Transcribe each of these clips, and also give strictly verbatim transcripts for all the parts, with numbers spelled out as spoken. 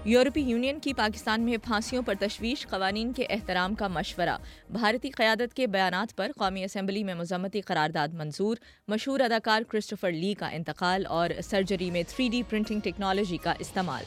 یورپی یونین کی پاکستان میں پھانسیوں پر تشویش، قوانین کے احترام کا مشورہ۔ بھارتی قیادت کے بیانات پر قومی اسمبلی میں مذمتی قرارداد منظور۔ مشہور اداکار کرسٹوفر لی کا انتقال اور سرجری میں تھری ڈی پرنٹنگ ٹیکنالوجی کا استعمال۔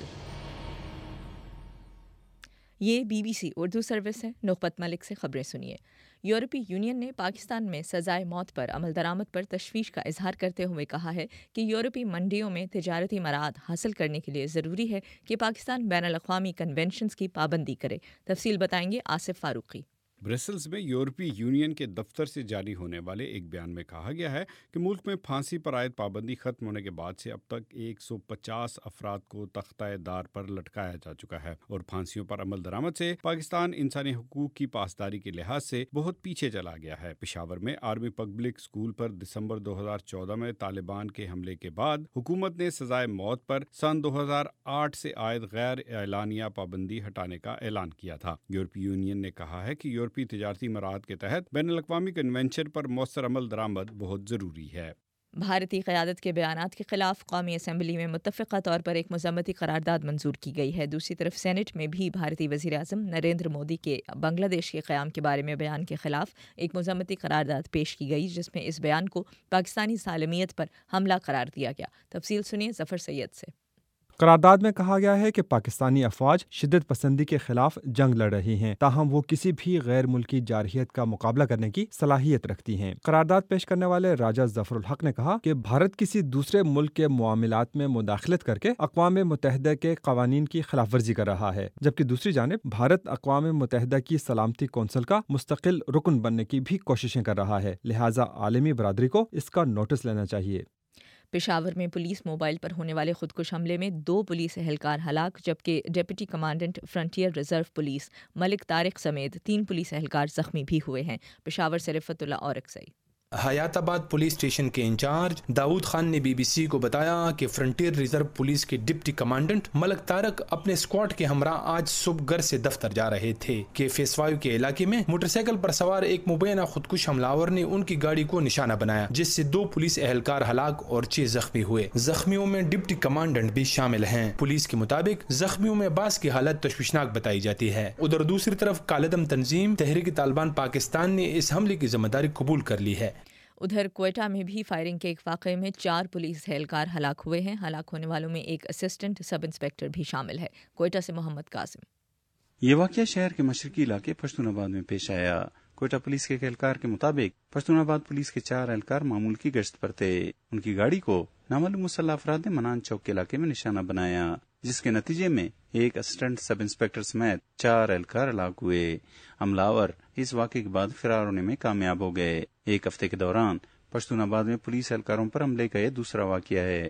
یہ B B C Urdu service ہے۔ نخبت ملک سے خبریں سنیے۔ یورپی یونین نے پاکستان میں سزائے موت پر عمل درآمد پر تشویش کا اظہار کرتے ہوئے کہا ہے کہ یورپی منڈیوں میں تجارتی مراعات حاصل کرنے کے لیے ضروری ہے کہ پاکستان بین الاقوامی کنونشنز کی پابندی کرے۔ تفصیل بتائیں گے آصف فاروقی۔ برسلز میں یورپی یونین کے دفتر سے جاری ہونے والے ایک بیان میں کہا گیا ہے کہ ملک میں پھانسی پر عائد پابندی ختم ہونے کے بعد سے اب تک ایک سو پچاس افراد کو تختہ دار پر لٹکایا جا چکا ہے اور پھانسیوں پر عمل درآمد سے پاکستان انسانی حقوق کی پاسداری کے لحاظ سے بہت پیچھے چلا گیا ہے۔ پشاور میں آرمی پبلک اسکول پر دسمبر دو ہزار چودہ میں طالبان کے حملے کے بعد حکومت نے سزائے موت پر سن دو ہزار آٹھ سے عائد غیر اعلانیہ پابندی ہٹانے کا اعلان کیا تھا۔ یورپی یونین نے کہا ہے کہ یورپی تجارتی مراعات کے تحت بین الاقوامی کنونشن پر مؤثر عمل درآمد بہت ضروری ہے۔ بھارتی قیادت کے بیانات کے خلاف قومی اسمبلی میں متفقہ طور پر ایک مذمتی قرارداد منظور کی گئی ہے۔ دوسری طرف سینٹ میں بھی بھارتی وزیر اعظم نریندر مودی کے بنگلہ دیش کے قیام کے بارے میں بیان کے خلاف ایک مذمتی قرارداد پیش کی گئی، جس میں اس بیان کو پاکستانی سالمیت پر حملہ قرار دیا گیا۔ تفصیل سنیے ظفر سید سے۔ قرارداد میں کہا گیا ہے کہ پاکستانی افواج شدت پسندی کے خلاف جنگ لڑ رہی ہیں، تاہم وہ کسی بھی غیر ملکی جارحیت کا مقابلہ کرنے کی صلاحیت رکھتی ہیں۔ قرارداد پیش کرنے والے راجہ ظفر الحق نے کہا کہ بھارت کسی دوسرے ملک کے معاملات میں مداخلت کر کے اقوام متحدہ کے قوانین کی خلاف ورزی کر رہا ہے، جبکہ دوسری جانب بھارت اقوام متحدہ کی سلامتی کونسل کا مستقل رکن بننے کی بھی کوششیں کر رہا ہے، لہٰذا عالمی برادری کو اس کا نوٹس لینا چاہیے۔ پشاور میں پولیس موبائل پر ہونے والے خودکش حملے میں دو پولیس اہلکار ہلاک، جبکہ deputy commandant frontier reserve police Malik Tariq سمیت تین پولیس اہلکار زخمی بھی ہوئے ہیں۔ پشاور سے رفعت اللہ Orakzai. Hayatabad police station کے انچارج داؤد خان نے بی بی سی کو بتایا کہ فرنٹیئر ریزرو پولیس کے ڈپٹی کمانڈنٹ ملک طارق اپنے اسکواڈ کے ہمراہ آج صبح گھر سے دفتر جا رہے تھے کہ فیس فائیو کے علاقے میں موٹر سائیکل پر سوار ایک مبینہ خودکش حملہ نے ان کی گاڑی کو نشانہ بنایا، جس سے دو پولیس اہلکار ہلاک اور چھ زخمی ہوئے۔ زخمیوں میں ڈپٹی کمانڈنٹ بھی شامل ہیں۔ پولیس کے مطابق زخمیوں میں بعض کی حالت تشویشناک بتائی جاتی ہے۔ ادھر دوسری طرف کالعدم تنظیم تحریک طالبان پاکستان نے اس حملے کی ذمہ داری قبول کر لی ہے۔ ادھر کوئٹہ میں بھی فائرنگ کے ایک واقعے میں چار پولیس اہلکار ہلاک ہوئے ہیں۔ ہلاک ہونے والوں میں ایک اسسٹنٹ سب انسپکٹر بھی شامل ہے۔ کوئٹہ سے محمد قاسم۔ یہ واقعہ شہر کے مشرقی علاقے پشتون آباد میں پیش آیا۔ کوئٹہ پولیس کے ایک اہلکار کے مطابق پشتون آباد پولیس کے چار اہلکار معمول کی گشت پر تھے۔ ان کی گاڑی کو نامعلوم مسلح افراد نے منان چوک کے علاقے میں نشانہ بنایا، جس کے نتیجے میں ایک اسسٹنٹ سب انسپکٹر سمیت چار اہلکار ہلاک ہوئے۔ حملاور اس واقعے کے بعد فرار ہونے میں کامیاب ہو گئے۔ ایک ہفتے کے دوران پشتون آباد میں پولیس اہلکاروں پر حملے کا یہ دوسرا واقعہ ہے۔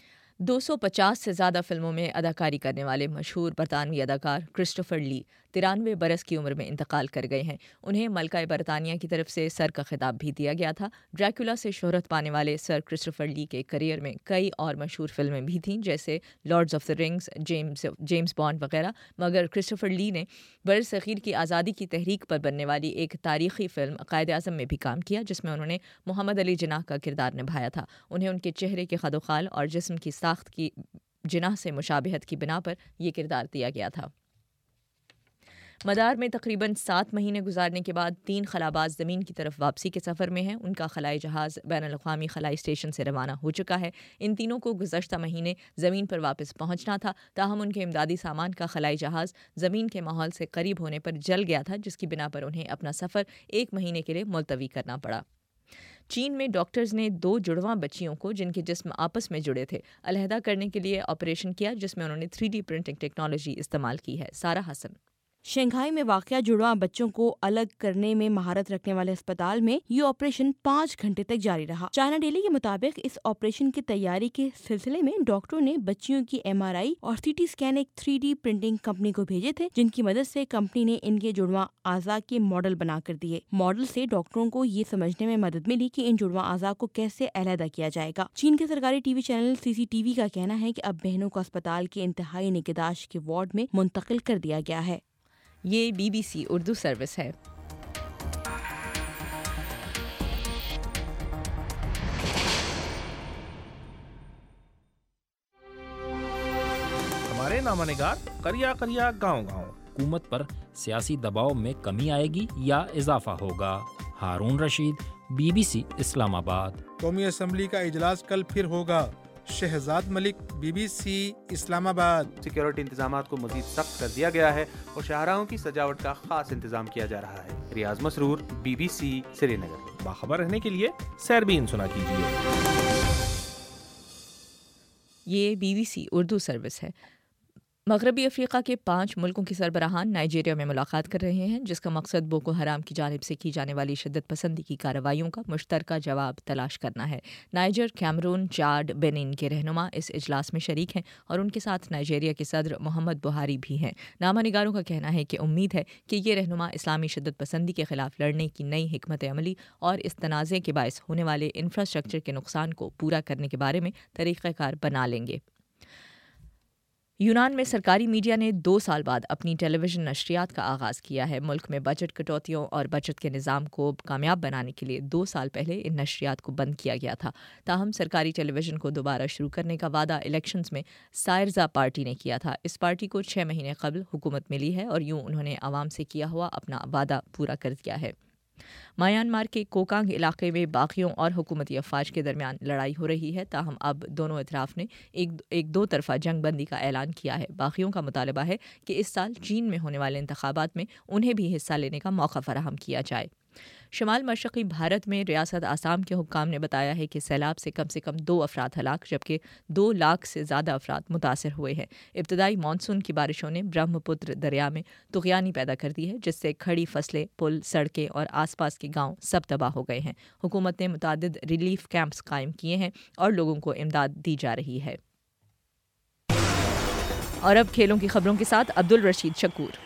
دو سو پچاس سے زیادہ فلموں میں اداکاری کرنے والے مشہور برطانوی اداکار کرسٹوفر لی ترانوے برس کی عمر میں انتقال کر گئے ہیں۔ انہیں ملکہ برطانیہ کی طرف سے سر کا خطاب بھی دیا گیا تھا۔ ڈریکولا سے شہرت پانے والے سر کرسٹوفر لی کے کیریئر میں کئی اور مشہور فلمیں بھی تھیں، جیسے lords of the rings, James James Bond وغیرہ، مگر کرسٹوفر لی نے برصغیر کی آزادی کی تحریک پر بننے والی ایک تاریخی فلم قائد اعظم میں بھی کام کیا، جس میں انہوں نے محمد علی جناح کا کردار نبھایا تھا۔ انہیں ان کے چہرے کے خد و خال اور جسم کی ساخت کی جناح سے مشابہت کی بنا پر یہ کردار دیا گیا تھا۔ مدار میں تقریباً سات مہینے گزارنے کے بعد تین خلاباز زمین کی طرف واپسی کے سفر میں ہیں۔ ان کا خلائی جہاز بین الاقوامی خلائی اسٹیشن سے روانہ ہو چکا ہے۔ ان تینوں کو گزشتہ مہینے زمین پر واپس پہنچنا تھا، تاہم ان کے امدادی سامان کا خلائی جہاز زمین کے ماحول سے قریب ہونے پر جل گیا تھا، جس کی بنا پر انہیں اپنا سفر ایک مہینے کے لیے ملتوی کرنا پڑا۔ چین میں ڈاکٹرز نے دو جڑواں بچیوں کو، جن کے جسم آپس میں جڑے تھے، علیحدہ کرنے کے لیے آپریشن کیا، جس میں انہوں نے تھری ڈی پرنٹنگ ٹیکنالوجی استعمال کی ہے۔ سارہ حسن۔ شنگھائی میں واقع جڑواں بچوں کو الگ کرنے میں مہارت رکھنے والے اسپتال میں یہ آپریشن پانچ گھنٹے تک جاری رہا۔ چائنا ڈیلی کے مطابق اس آپریشن کی تیاری کے سلسلے میں ڈاکٹروں نے بچیوں کی ایم آر آئی اور سی ٹی اسکین ایک تھری ڈی پرنٹنگ کمپنی کو بھیجے تھے، جن کی مدد سے کمپنی نے ان کے جڑواں اعضاء کے ماڈل بنا کر دیے۔ ماڈل سے ڈاکٹروں کو یہ سمجھنے میں مدد ملی کہ ان جڑواں اعضاء کو کیسے علیحدہ کیا جائے گا۔ چین کے سرکاری T V channel C C T V کا کہنا ہے کہ اب بہنوں کو اسپتال کے انتہائی نگہداشت کے وارڈ میں منتقل کر دیا گیا ہے۔ یہ B B C Urdu service ہے۔ ہمارے رہے نامہ نگار کریا کریا گاؤں گاؤں۔ حکومت پر سیاسی دباؤ میں کمی آئے گی یا اضافہ ہوگا؟ Haroon Rashid, B B C Islamabad. قومی اسمبلی کا اجلاس کل پھر ہوگا۔ Shahzad Malik, B B C Islamabad. Security انتظامات کو مزید سخت کر دیا گیا ہے اور شاہراہوں کی سجاوٹ کا خاص انتظام کیا جا رہا ہے۔ Riaz Masroor, B B C Srinagar. باخبر رہنے کے لیے سیربین سنا کیجیے۔ یہ B B C Urdu service ہے۔ مغربی افریقہ کے پانچ ملکوں کے سربراہان نائجیریا میں ملاقات کر رہے ہیں، جس کا مقصد بوکو حرام کی جانب سے کی جانے والی شدت پسندی کی کارروائیوں کا مشترکہ جواب تلاش کرنا ہے۔ نائجر، کیمرون، چاڈ، بینن کے رہنما اس اجلاس میں شریک ہیں اور ان کے ساتھ نائجیریا کے صدر محمد بہاری بھی ہیں۔ نامہ نگاروں کا کہنا ہے کہ امید ہے کہ یہ رہنما اسلامی شدت پسندی کے خلاف لڑنے کی نئی حکمت عملی اور اس تنازع کے باعث ہونے والے انفراسٹرکچر کے نقصان کو پورا کرنے کے بارے میں طریقہ کار بنا لیں گے۔ یونان میں سرکاری میڈیا نے دو سال بعد اپنی ٹیلی ویژن نشریات کا آغاز کیا ہے۔ ملک میں بجٹ کٹوتیوں اور بچت کے نظام کو کامیاب بنانے کے لیے دو سال پہلے ان نشریات کو بند کیا گیا تھا۔ تاہم سرکاری ٹیلی ویژن کو دوبارہ شروع کرنے کا وعدہ الیکشنز میں سائرزا پارٹی نے کیا تھا۔ اس پارٹی کو چھ مہینے قبل حکومت ملی ہے اور یوں انہوں نے عوام سے کیا ہوا اپنا وعدہ پورا کر دیا ہے۔ میانمار کے کوکانگ علاقے میں باغیوں اور حکومتی افواج کے درمیان لڑائی ہو رہی ہے، تاہم اب دونوں اطراف نے ایک ایک دو طرفہ جنگ بندی کا اعلان کیا ہے۔ باغیوں کا مطالبہ ہے کہ اس سال چین میں ہونے والے انتخابات میں انہیں بھی حصہ لینے کا موقع فراہم کیا جائے۔ شمال مشرقی بھارت میں ریاست آسام کے حکام نے بتایا ہے کہ سیلاب سے کم سے کم دو افراد ہلاک جبکہ دو لاکھ سے زیادہ افراد متاثر ہوئے ہیں۔ ابتدائی مانسون کی بارشوں نے برہم پتر دریا میں طغیانی پیدا کر دی ہے، جس سے کھڑی فصلیں، پل، سڑکیں اور آس پاس کے گاؤں سب تباہ ہو گئے ہیں۔ حکومت نے متعدد ریلیف کیمپس قائم کیے ہیں اور لوگوں کو امداد دی جا رہی ہے۔ اور اب کھیلوں کی خبروں کے ساتھ عبد الرشید شکور۔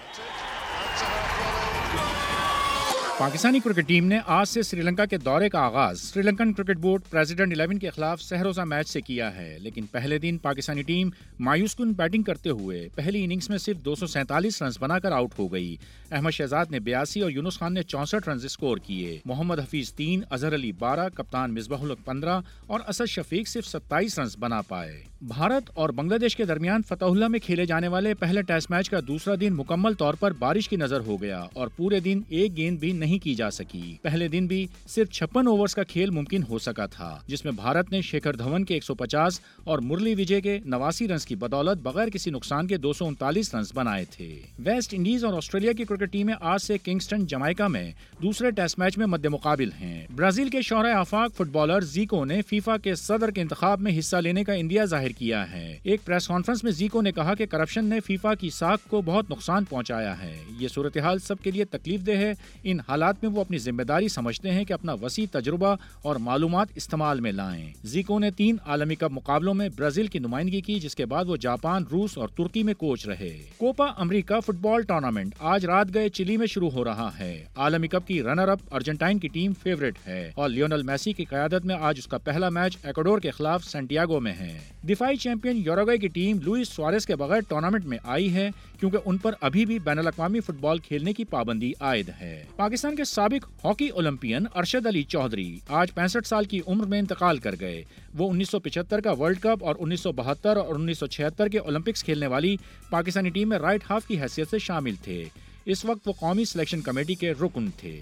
پاکستانی کرکٹ ٹیم نے آج سے سری لنکا کے دورے کا آغاز Sri Lankan cricket board president eleven کے خلاف سحروزہ میچ سے کیا ہے، لیکن پہلے دن پاکستانی ٹیم مایوس کن بیٹنگ کرتے ہوئے پہلی اننگز میں صرف دو سو سینتالیس رنز بنا کر آؤٹ ہو گئی۔ احمد شہزاد نے بیاسی اور یونس خان نے چونسٹھ رنز اسکور کیے۔ محمد حفیظ تین، اظہر علی بارہ، کپتان مصباح الحق پندرہ اور اسد شفیق صرف ستائیس رنز بنا پائے۔ بھارت اور بنگلہ دیش کے درمیان فتح اللہ میں کھیلے جانے والے پہلے ٹیسٹ میچ کا دوسرا دن مکمل طور پر بارش کی نظر ہو گیا اور پورے دن ایک گیند بھی نہیں کی جا سکی۔ پہلے دن بھی صرف چھپن اوورز کا کھیل ممکن ہو سکا تھا، جس میں بھارت نے شیکھر دھون کے ایک سو پچاس اور مرلی وجے کے نواسی رنز کی بدولت بغیر کسی نقصان کے دو سو انتالیس رنز بنائے تھے۔ ویسٹ انڈیز اور آسٹریلیا کی کرکٹ ٹیمیں آج سے کنگسٹن جمائکا میں دوسرے ٹیسٹ میچ میں مد مقابل ہیں۔ برازیل کے شہرہ آفاق فٹ بالر زیکو نے فیفا کے صدر کے انتخاب میں حصہ لینے کا اندیہ ظاہر کیا ہے۔ ایک پریس کانفرنس میں زیکو نے کہا کہ کرپشن نے فیفا کی ساکھ کو بہت نقصان پہنچایا ہے۔ یہ صورتحال سب کے لیے تکلیف دہ ہے۔ ان حالات میں وہ اپنی ذمہ داری سمجھتے ہیں کہ اپنا وسیع تجربہ اور معلومات استعمال میں لائیں۔ زیکو نے تین عالمی کپ مقابلوں میں برازیل کی نمائندگی کی، جس کے بعد وہ جاپان، روس اور ترکی میں کوچ رہے۔ کوپا امریکہ فٹ بال ٹورنامنٹ آج رات گئے چلی میں شروع ہو رہا ہے۔ عالمی کپ کی رنر اپ ارجنٹائن کی ٹیم فیورٹ ہے اور لیونل میسی کی قیادت میں آج اس کا پہلا میچ ایکواڈور کے خلاف سینٹیاگو میں ہے۔ دفاعی چیمپئن یوروگوئے کی ٹیم لوئس سوارز کے بغیر ٹورنامنٹ میں آئی ہے کیونکہ ان پر ابھی بھی بین الاقوامی فٹ بال کھیلنے کی پابندی عائد ہے۔ پاکستان کے سابق ہاکی اولمپئن ارشد علی چودھری آج پینسٹھ سال کی عمر میں انتقال کر گئے۔ وہ انیس سو پچہتر کا ورلڈ کپ اور انیس سو بہتر اور انیس سو چھہتر کے اولمپکس کھیلنے والی پاکستانی ٹیم میں رائٹ ہاف کی حیثیت سے شامل تھے۔ اس وقت وہ قومی سلیکشن کمیٹی کے رکن تھے۔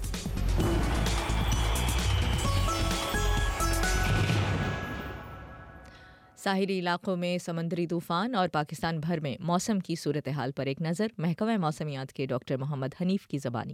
ساحلی علاقوں میں سمندری طوفان اور پاکستان بھر میں موسم کی صورتحال پر ایک نظر، محکمہ موسمیات کے ڈاکٹر محمد حنیف کی زبانی۔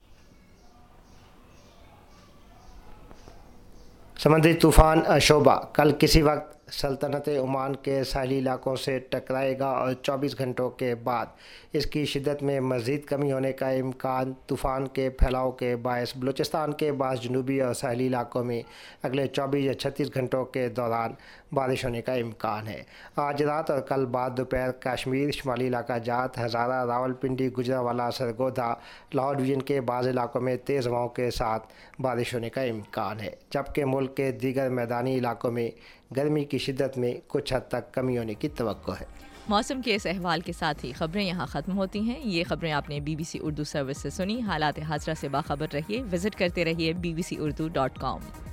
سمندری طوفان شوبہ کل کسی وقت سلطنت عمان کے ساحلی علاقوں سے ٹکرائے گا اور چوبیس گھنٹوں کے بعد اس کی شدت میں مزید کمی ہونے کا امکان۔ طوفان کے پھیلاؤ کے باعث بلوچستان کے بعض جنوبی اور ساحلی علاقوں میں اگلے چوبیس یا چھتیس گھنٹوں کے دوران بارش ہونے کا امکان ہے۔ آج رات اور کل بعد دوپہر کشمیر، شمالی علاقہ جات، ہزارہ، راولپنڈی، گجرانوالہ، سرگودا، لاہور ڈویژن کے بعض علاقوں میں تیز ہواؤں کے ساتھ بارش ہونے کا امکان ہے، جبکہ ملک کے دیگر میدانی علاقوں میں گرمی کی شدت میں کچھ حد تک کمی ہونے کی توقع ہے۔ موسم کے اس احوال کے ساتھ ہی خبریں یہاں ختم ہوتی ہیں۔ یہ خبریں آپ نے B B C Urdu service سے سنی۔ حالات حاضرہ سے باخبر رہیے، وزٹ کرتے رہیے B B C Urdu dot کام۔